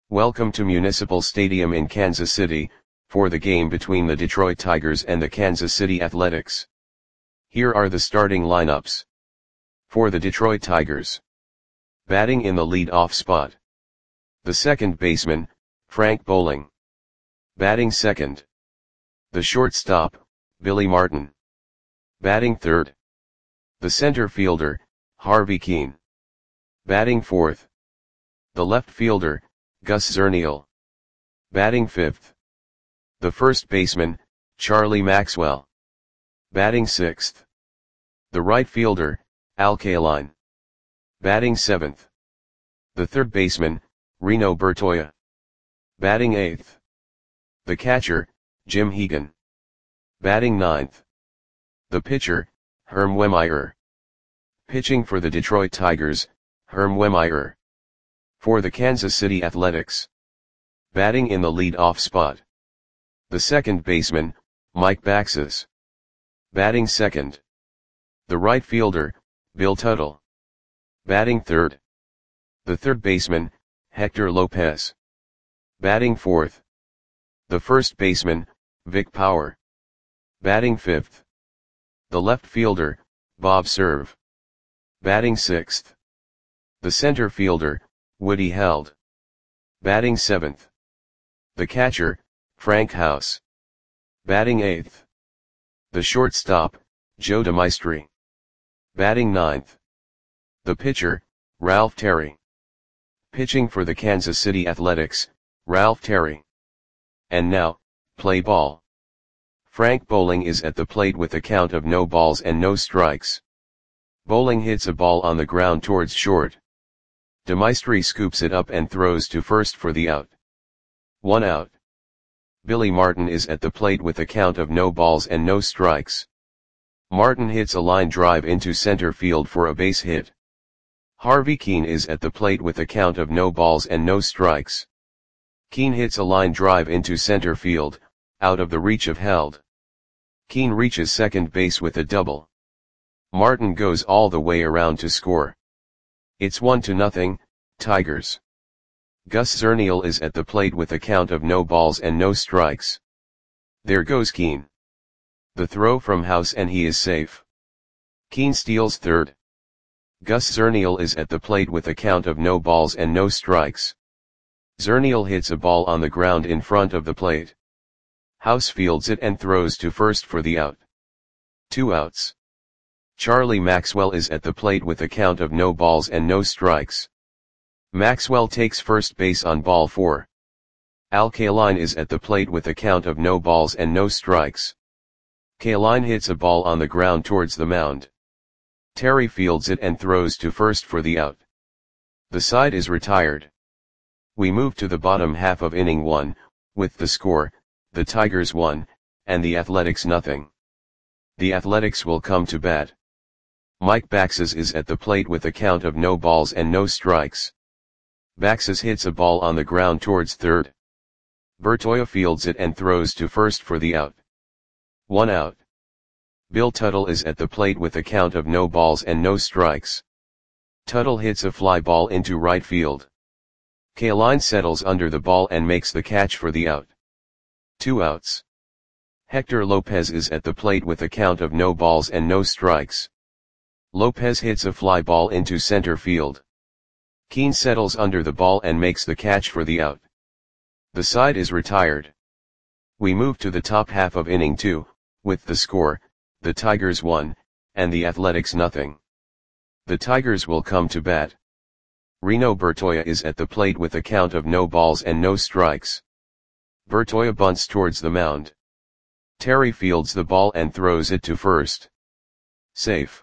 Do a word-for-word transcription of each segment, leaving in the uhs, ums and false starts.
Welcome to Municipal Stadium in Kansas City, for the game between the Detroit Tigers and the Kansas City Athletics. Here are the starting lineups. For the Detroit Tigers. Batting in the lead-off spot. The second baseman, Frank Bowling. Batting second. The shortstop, Billy Martin. Batting third. The center fielder, Harvey Kuenn. Batting fourth. The left fielder, Gus Zernial. Batting fifth. The first baseman, Charlie Maxwell. Batting sixth. The right fielder, Al Kaline. Batting seventh. The third baseman, Reno Bertoia. Batting eighth. The catcher, Jim Hegan. Batting ninth. The pitcher, Herm Wehmeyer. Pitching for the Detroit Tigers, Herm Wehmeyer. For the Kansas City Athletics. Batting in the lead-off spot. The second baseman, Mike Baxes. Batting second. The right fielder, Bill Tuttle. Batting third. The third baseman, Hector Lopez. Batting fourth. The first baseman, Vic Power. Batting fifth. The left fielder, Bob Cerv. Batting sixth. The center fielder, Woody Held. Batting seventh. The catcher, Frank House. Batting eighth. The shortstop, Joe DeMaestri. Batting ninth. The pitcher, Ralph Terry. Pitching for the Kansas City Athletics, Ralph Terry. And now, play ball. Frank Bowling is at the plate with a count of no balls and no strikes. Bowling hits a ball on the ground towards short. DeMaestri scoops it up and throws to first for the out. One out. Billy Martin is at the plate with a count of no balls and no strikes. Martin hits a line drive into center field for a base hit. Harvey Kuenn is at the plate with a count of no balls and no strikes. Kuenn hits a line drive into center field, out of the reach of Held. Kuenn reaches second base with a double. Martin goes all the way around to score. It's one to nothing, Tigers. Gus Zernial is at the plate with a count of no balls and no strikes. There goes Kuenn. The throw from House and he is safe. Kuenn steals third. Gus Zernial is at the plate with a count of no balls and no strikes. Zernial hits a ball on the ground in front of the plate. House fields it and throws to first for the out. Two outs. Charlie Maxwell is at the plate with a count of no balls and no strikes. Maxwell takes first base on ball four. Al Kaline is at the plate with a count of no balls and no strikes. Kaline hits a ball on the ground towards the mound. Terry fields it and throws to first for the out. The side is retired. We move to the bottom half of inning one, with the score, the Tigers one, and the Athletics nothing. The Athletics will come to bat. Mike Baxes is at the plate with a count of no balls and no strikes. Baxes hits a ball on the ground towards third. Bertoia fields it and throws to first for the out. One out. Bill Tuttle is at the plate with a count of no balls and no strikes. Tuttle hits a fly ball into right field. Kaline settles under the ball and makes the catch for the out. Two outs. Hector Lopez is at the plate with a count of no balls and no strikes. Lopez hits a fly ball into center field. Kuenn settles under the ball and makes the catch for the out. The side is retired. We move to the top half of inning two, with the score, the Tigers one, and the Athletics nothing. The Tigers will come to bat. Reno Bertoia is at the plate with a count of no balls and no strikes. Bertoia bunts towards the mound. Terry fields the ball and throws it to first. Safe.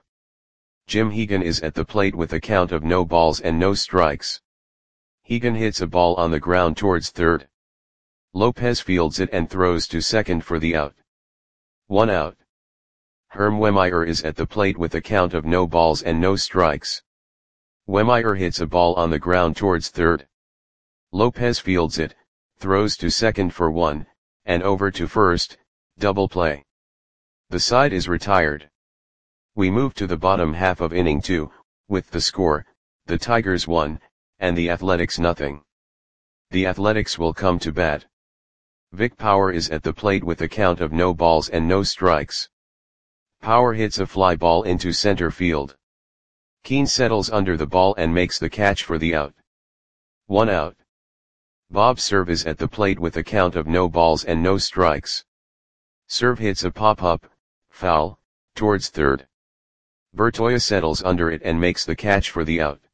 Jim Hegan is at the plate with a count of no balls and no strikes. Hegan hits a ball on the ground towards third. Lopez fields it and throws to second for the out. One out. Herm Wehmeyer is at the plate with a count of no balls and no strikes. Wehmeyer hits a ball on the ground towards third. Lopez fields it, throws to second for one, and over to first, double play. The side is retired. We move to the bottom half of inning two, with the score, the Tigers one, and the Athletics nothing. The Athletics will come to bat. Vic Power is at the plate with a count of no balls and no strikes. Power hits a fly ball into center field. Keane settles under the ball and makes the catch for the out. One out. Bob Serve is at the plate with a count of no balls and no strikes. Serve hits a pop-up, foul, towards third. Bertoia settles under it and makes the catch for the out.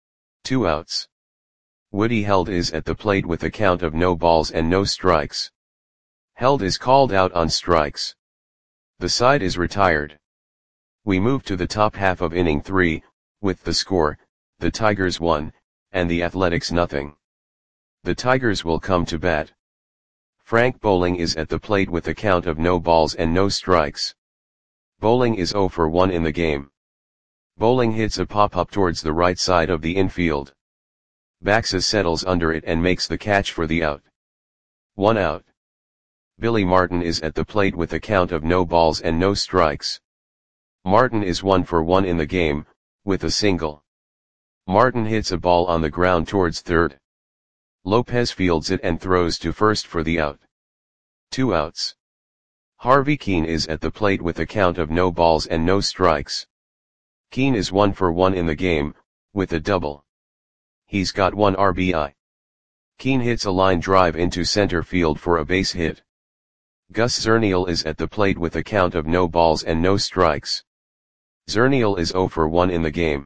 Two outs. Woody Held is at the plate with a count of no balls and no strikes. Held is called out on strikes. The side is retired. We move to the top half of inning three, with the score, the Tigers one, and the Athletics nothing. The Tigers will come to bat. Frank Bowling is at the plate with a count of no balls and no strikes. Bowling is oh for one in the game. Bowling hits a pop-up towards the right side of the infield. Baxa settles under it and makes the catch for the out. One out. Billy Martin is at the plate with a count of no balls and no strikes. Martin is one for one in the game, with a single. Martin hits a ball on the ground towards third. Lopez fields it and throws to first for the out. Two outs. Harvey Keane is at the plate with a count of no balls and no strikes. Keane is one for one in the game, with a double. He's got one R B I. Keane hits a line drive into center field for a base hit. Gus Zernial is at the plate with a count of no balls and no strikes. Zernial is oh for one in the game.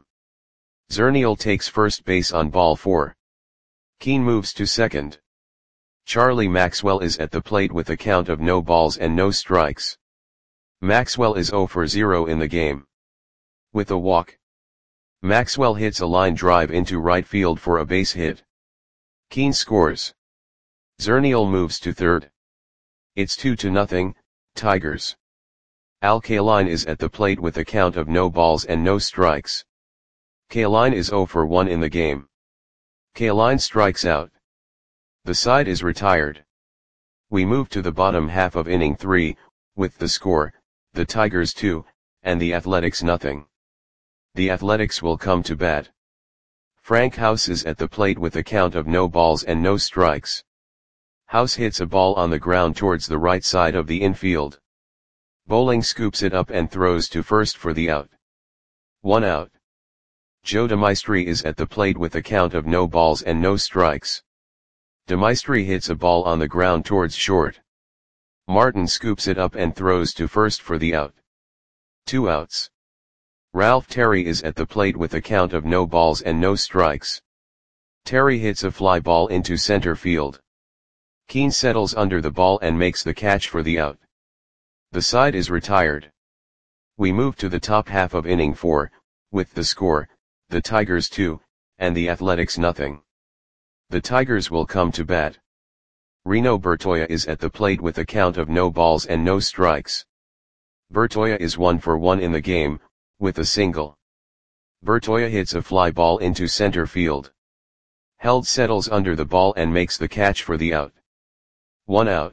Zernial takes first base on ball four. Keane moves to second. Charlie Maxwell is at the plate with a count of no balls and no strikes. Maxwell is oh for zero in the game. With a walk. Maxwell hits a line drive into right field for a base hit. Keane scores. Zernial moves to third. It's two to nothing, Tigers. Al Kaline is at the plate with a count of no balls and no strikes. Kaline is oh for one in the game. Kaline strikes out. The side is retired. We move to the bottom half of inning three, with the score, the Tigers two, and the Athletics nothing. The Athletics will come to bat. Frank House is at the plate with a count of no balls and no strikes. House hits a ball on the ground towards the right side of the infield. Bowling scoops it up and throws to first for the out. One out. Joe DeMaestri is at the plate with a count of no balls and no strikes. DeMaestri hits a ball on the ground towards short. Martin scoops it up and throws to first for the out. Two outs. Ralph Terry is at the plate with a count of no balls and no strikes. Terry hits a fly ball into center field. Keane settles under the ball and makes the catch for the out. The side is retired. We move to the top half of inning four, with the score, the Tigers two, and the Athletics nothing. The Tigers will come to bat. Reno Bertoia is at the plate with a count of no balls and no strikes. Bertoia is one for one in the game, with a single. Bertoia hits a fly ball into center field. Held settles under the ball and makes the catch for the out. One out.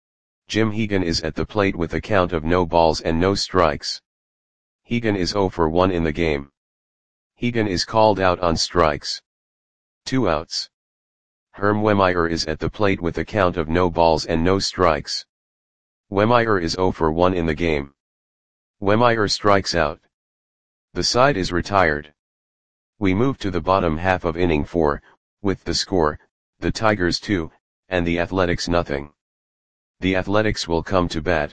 Jim Hegan is at the plate with a count of no balls and no strikes. Hegan is oh for one in the game. Hegan is called out on strikes. Two outs. Herm Wehmeyer is at the plate with a count of no balls and no strikes. Wehmeyer is oh for one in the game. Wehmeyer strikes out. The side is retired. We move to the bottom half of inning four, with the score, the Tigers two, and the Athletics nothing. The Athletics will come to bat.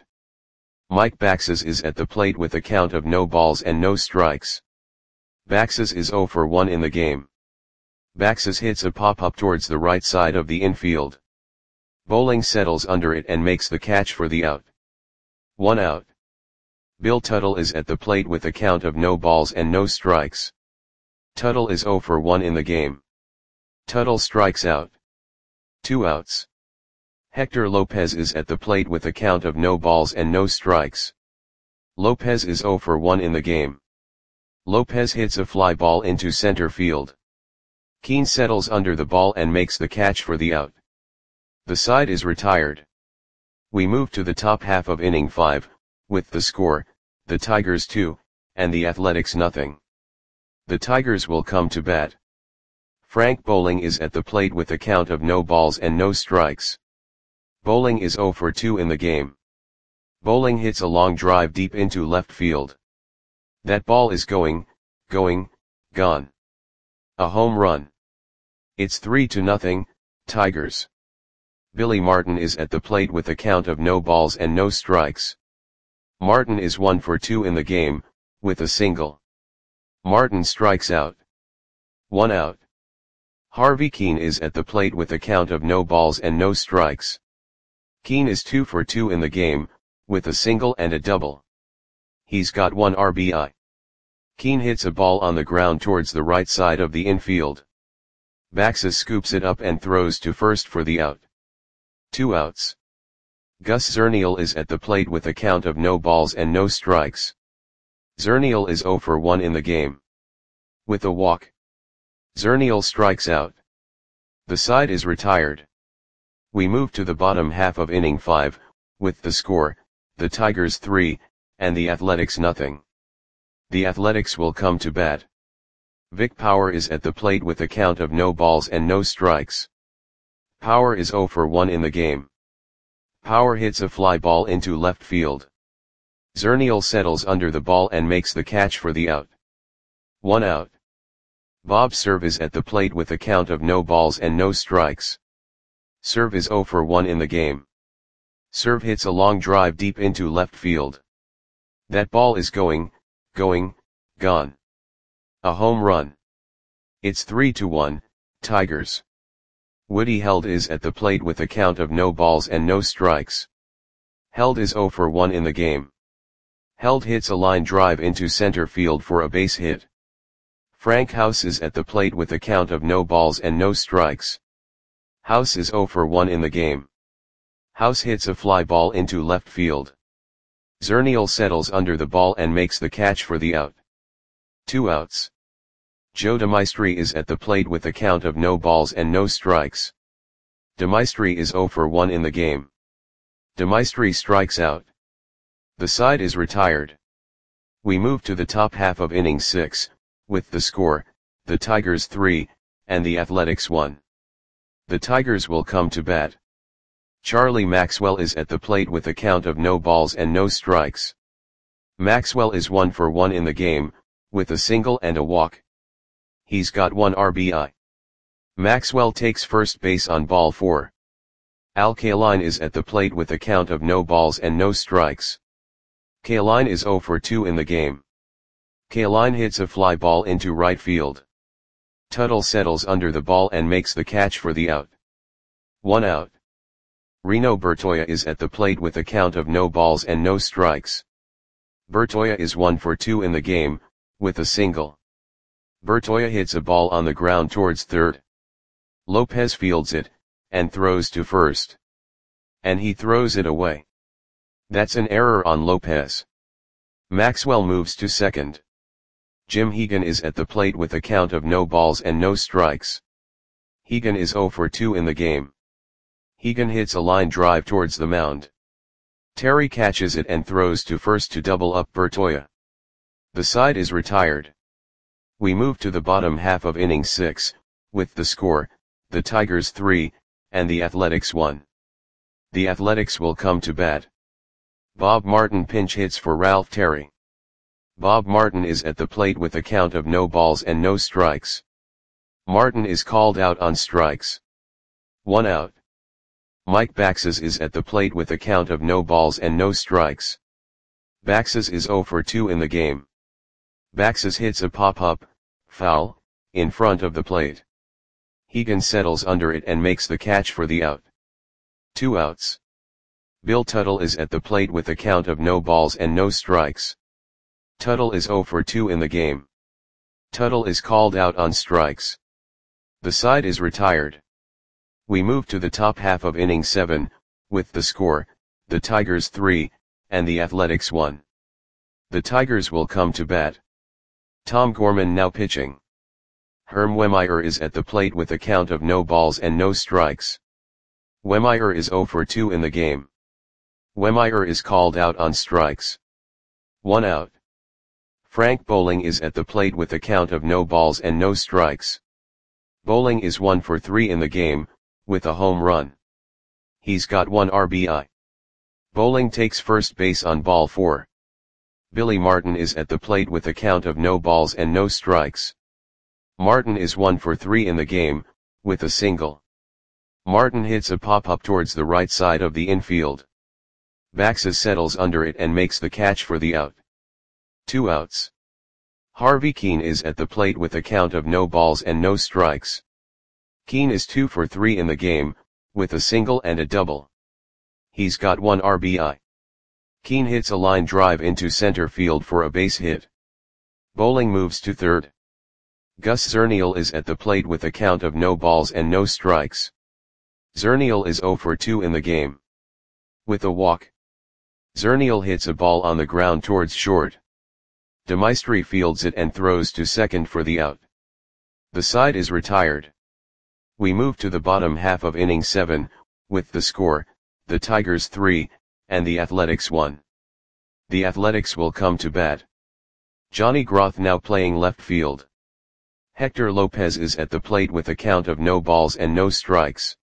Mike Baxes is at the plate with a count of no balls and no strikes. Baxes is oh for one in the game. Baxes hits a pop-up towards the right side of the infield. Bowling settles under it and makes the catch for the out. One out. Bill Tuttle is at the plate with a count of no balls and no strikes. Tuttle is oh for one in the game. Tuttle strikes out. Two outs. Hector Lopez is at the plate with a count of no balls and no strikes. Lopez is oh for one in the game. Lopez hits a fly ball into center field. Keane settles under the ball and makes the catch for the out. The side is retired. We move to the top half of inning five, with the score, the Tigers two, and the Athletics nothing. The Tigers will come to bat. Frank Bowling is at the plate with a count of no balls and no strikes. Bowling is zero for two in the game. Bowling hits a long drive deep into left field. That ball is going, going, gone. A home run. It's three to nothing, Tigers. Billy Martin is at the plate with a count of no balls and no strikes. Martin is one for two in the game, with a single. Martin strikes out. One out. Harvey Keene is at the plate with a count of no balls and no strikes. Keene is two for two in the game, with a single and a double. He's got one R B I. Keene hits a ball on the ground towards the right side of the infield. Baxes scoops it up and throws to first for the out. Two outs. Gus Zernial is at the plate with a count of no balls and no strikes. Zernial is zero for one in the game. With a walk. Zernial strikes out. The side is retired. We move to the bottom half of inning five, with the score, the Tigers three, and the Athletics nothing. The Athletics will come to bat. Vic Power is at the plate with a count of no balls and no strikes. Power is zero for one in the game. Power hits a fly ball into left field. Zernial settles under the ball and makes the catch for the out. One out. Bob Cerv is at the plate with a count of no balls and no strikes. Cerv is zero for one in the game. Cerv hits a long drive deep into left field. That ball is going, going, gone. A home run. It's three to one, Tigers. Woody Held is at the plate with a count of no balls and no strikes. Held is zero for one in the game. Held hits a line drive into center field for a base hit. Frank House is at the plate with a count of no balls and no strikes. House is zero for one in the game. House hits a fly ball into left field. Zernial settles under the ball and makes the catch for the out. Two outs. Joe DeMaestri is at the plate with a count of no balls and no strikes. DeMaestri is zero for one in the game. DeMaestri strikes out. The side is retired. We move to the top half of inning six, with the score, the Tigers three, and the Athletics one. The Tigers will come to bat. Charlie Maxwell is at the plate with a count of no balls and no strikes. Maxwell is one for one in the game, with a single and a walk. He's got one R B I. Maxwell takes first base on ball four. Al Kaline is at the plate with a count of no balls and no strikes. Kaline is zero for two in the game. Kaline hits a fly ball into right field. Tuttle settles under the ball and makes the catch for the out. One out. Reno Bertoia is at the plate with a count of no balls and no strikes. Bertoia is one for two in the game, with a single. Bertoia hits a ball on the ground towards third. Lopez fields it, and throws to first. And he throws it away. That's an error on Lopez. Maxwell moves to second. Jim Hegan is at the plate with a count of no balls and no strikes. Hegan is zero for two in the game. Hegan hits a line drive towards the mound. Terry catches it and throws to first to double up Bertoia. The side is retired. We move to the bottom half of inning six, with the score, the Tigers three, and the Athletics one. The Athletics will come to bat. Bob Martin pinch hits for Ralph Terry. Bob Martin is at the plate with a count of no balls and no strikes. Martin is called out on strikes. One out. Mike Baxes is at the plate with a count of no balls and no strikes. Baxes is zero for two in the game. Baxes hits a pop-up, foul, in front of the plate. Hegan settles under it and makes the catch for the out. Two outs. Bill Tuttle is at the plate with a count of no balls and no strikes. Tuttle is zero for two in the game. Tuttle is called out on strikes. The side is retired. We move to the top half of inning seven, with the score, the Tigers three, and the Athletics one. The Tigers will come to bat. Tom Gorman now pitching. Herm Wehmeyer is at the plate with a count of no balls and no strikes. Wehmeyer is zero for two in the game. Wehmeyer is called out on strikes. One out. Frank Bowling is at the plate with a count of no balls and no strikes. Bowling is one for three in the game, with a home run. He's got one R B I. Bowling takes first base on ball four. Billy Martin is at the plate with a count of no balls and no strikes. Martin is one for three in the game, with a single. Martin hits a pop-up towards the right side of the infield. Baxes settles under it and makes the catch for the out. Two outs. Harvey Keene is at the plate with a count of no balls and no strikes. Keene is two for three in the game, with a single and a double. He's got one R B I. Keene hits a line drive into center field for a base hit. Bowling moves to third. Gus Zernial is at the plate with a count of no balls and no strikes. Zernial is zero for two in the game. With a walk. Zernial hits a ball on the ground towards short. DeMaestri fields it and throws to second for the out. The side is retired. We move to the bottom half of inning seven, with the score, the Tigers three, and the Athletics one. The Athletics will come to bat. Johnny Groth now playing left field. Hector Lopez is at the plate with a count of no balls and no strikes.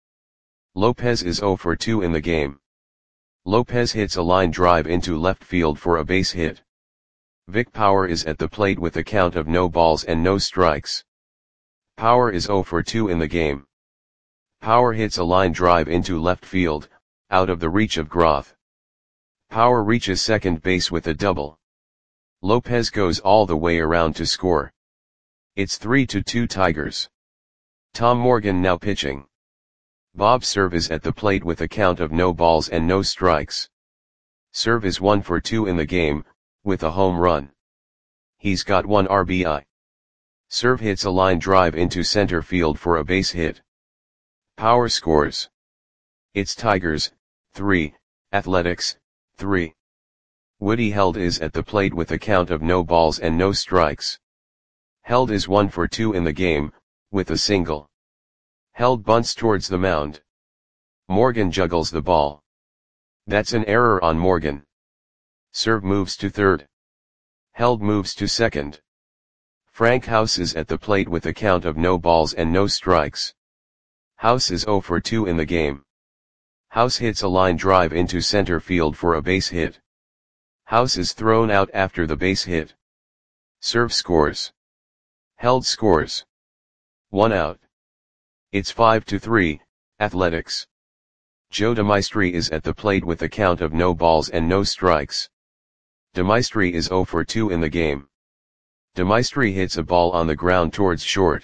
Lopez is zero for two in the game. Lopez hits a line drive into left field for a base hit. Vic Power is at the plate with a count of no balls and no strikes. Power is zero for two in the game. Power hits a line drive into left field, out of the reach of Groth. Power reaches second base with a double. Lopez goes all the way around to score. It's three to two Tigers. Tom Morgan now pitching. Bob Cerv is at the plate with a count of no balls and no strikes. Cerv is one for two in the game, with a home run. He's got one R B I. Cerv hits a line drive into center field for a base hit. Power scores. It's Tigers, three, Athletics, three. Woody Held is at the plate with a count of no balls and no strikes. Held is one for two in the game, with a single. Held bunts towards the mound. Morgan juggles the ball. That's an error on Morgan. Cerv moves to third. Held moves to second. Frank House is at the plate with a count of no balls and no strikes. House is zero for two in the game. House hits a line drive into center field for a base hit. House is thrown out after the base hit. Cerv scores. Held scores. One out. It's five to three, Athletics. Joe DeMaestri is at the plate with a count of no balls and no strikes. DeMaestri is zero for two in the game. DeMaestri hits a ball on the ground towards short.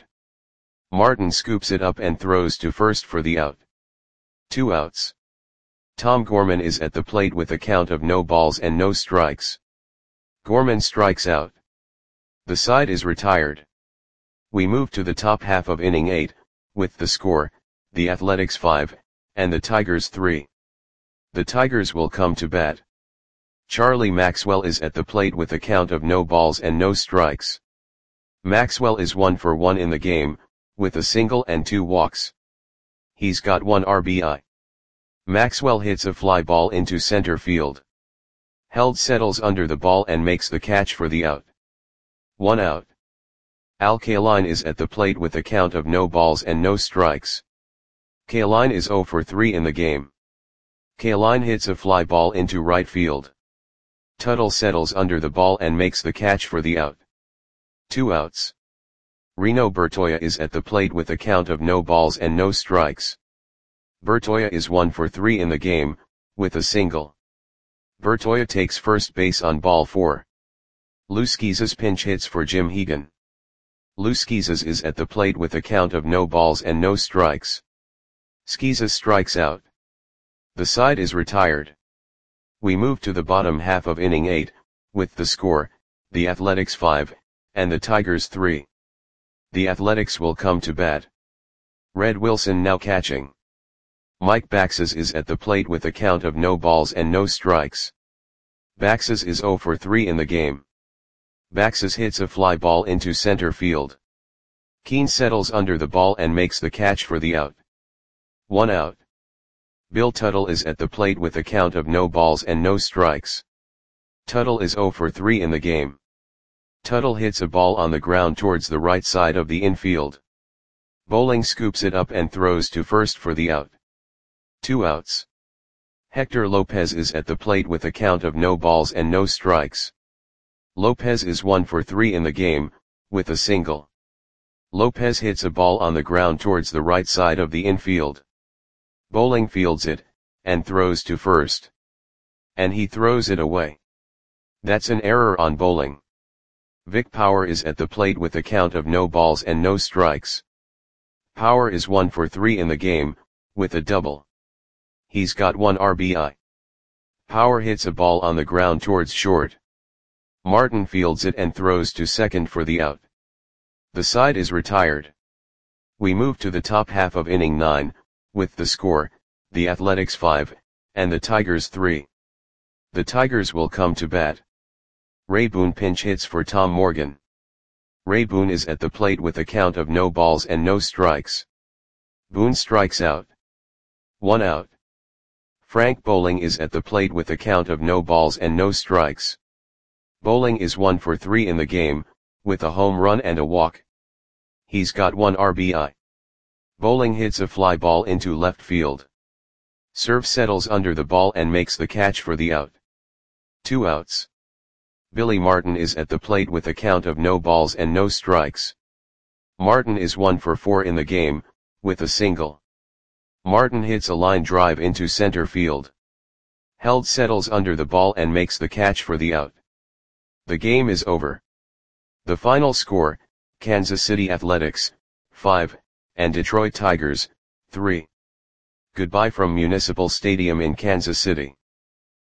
Martin scoops it up and throws to first for the out. Two outs. Tom Gorman is at the plate with a count of no balls and no strikes. Gorman strikes out. The side is retired. We move to the top half of inning eight, with the score, the Athletics five, and the Tigers three. The Tigers will come to bat. Charlie Maxwell is at the plate with a count of no balls and no strikes. Maxwell is one for one in the game, with a single and two walks. He's got one R B I. Maxwell hits a fly ball into center field. Held settles under the ball and makes the catch for the out. One out. Al Kaline is at the plate with a count of no balls and no strikes. Kaline is zero for three in the game. Kaline hits a fly ball into right field. Tuttle settles under the ball and makes the catch for the out. Two outs. Reno Bertoia is at the plate with a count of no balls and no strikes. Bertoia is one for three in the game, with a single. Bertoia takes first base on ball four. Lou Schizas pinch hits for Jim Hegan. Lou Schizas is at the plate with a count of no balls and no strikes. Schizas strikes out. The side is retired. We move to the bottom half of inning eight, with the score, the Athletics five, and the Tigers three. The Athletics will come to bat. Red Wilson now catching. Mike Baxes is at the plate with a count of no balls and no strikes. Baxes is zero for three in the game. Baxes hits a fly ball into center field. Keene settles under the ball and makes the catch for the out. One out. Bill Tuttle is at the plate with a count of no balls and no strikes. Tuttle is zero for three in the game. Tuttle hits a ball on the ground towards the right side of the infield. Bowling scoops it up and throws to first for the out. Two outs. Hector Lopez is at the plate with a count of no balls and no strikes. Lopez is one for three in the game, with a single. Lopez hits a ball on the ground towards the right side of the infield. Bowling fields it, and throws to first. And he throws it away. That's an error on Bowling. Vic Power is at the plate with a count of no balls and no strikes. Power is one for three in the game, with a double. He's got one R B I. Power hits a ball on the ground towards short. Martin fields it and throws to second for the out. The side is retired. We move to the top half of inning nine, with the score, the Athletics five, and the Tigers three. The Tigers will come to bat. Ray Boone pinch hits for Tom Morgan. Ray Boone is at the plate with a count of no balls and no strikes. Boone strikes out. One out. Frank Bowling is at the plate with a count of no balls and no strikes. Bowling is one for three in the game, with a home run and a walk. He's got one R B I. Bowling hits a fly ball into left field. Serve settles under the ball and makes the catch for the out. Two outs. Billy Martin is at the plate with a count of no balls and no strikes. Martin is one for four in the game, with a single. Martin hits a line drive into center field. Held settles under the ball and makes the catch for the out. The game is over. The final score, Kansas City Athletics, five, and Detroit Tigers, three. Goodbye from Municipal Stadium in Kansas City.